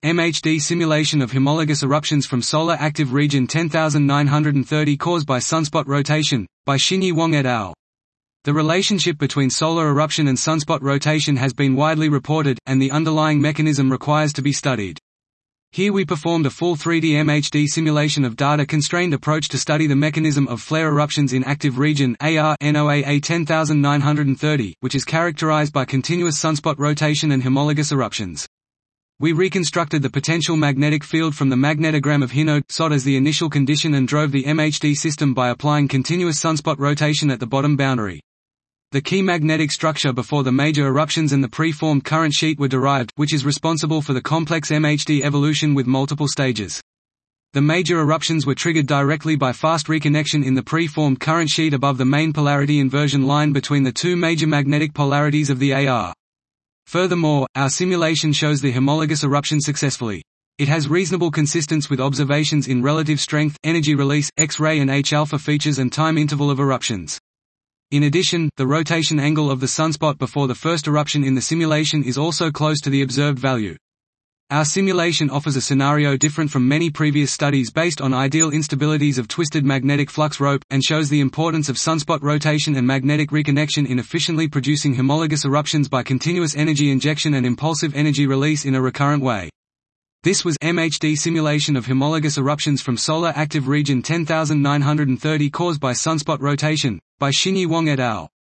MHD simulation of homologous eruptions from solar active region 10930 caused by sunspot rotation, by Xinyi Wang et al. The relationship between solar eruption and sunspot rotation has been widely reported, and the underlying mechanism requires to be studied. Here we performed a full 3D MHD simulation of data-constrained approach to study the mechanism of flare eruptions in active region AR NOAA 10930, which is characterized by continuous sunspot rotation and homologous eruptions. We reconstructed the potential magnetic field from the magnetogram of Hinode SOT as the initial condition and drove the MHD system by applying continuous sunspot rotation at the bottom boundary. The key magnetic structure before the major eruptions and the pre-formed current sheet were derived, which is responsible for the complex MHD evolution with multiple stages. The major eruptions were triggered directly by fast reconnection in the pre-formed current sheet above the main polarity inversion line between the two major magnetic polarities of the AR. Furthermore, our simulation shows the homologous eruption successfully. It has reasonable consistence with observations in relative strength, energy release, X-ray and H-alpha features and time interval of eruptions. In addition, the rotation angle of the sunspot before the first eruption in the simulation is also close to the observed value. Our simulation offers a scenario different from many previous studies based on ideal instabilities of twisted magnetic flux rope, and shows the importance of sunspot rotation and magnetic reconnection in efficiently producing homologous eruptions by continuous energy injection and impulsive energy release in a recurrent way. This was MHD simulation of homologous eruptions from solar active region 10930 caused by sunspot rotation, by Xinyi Wang et al.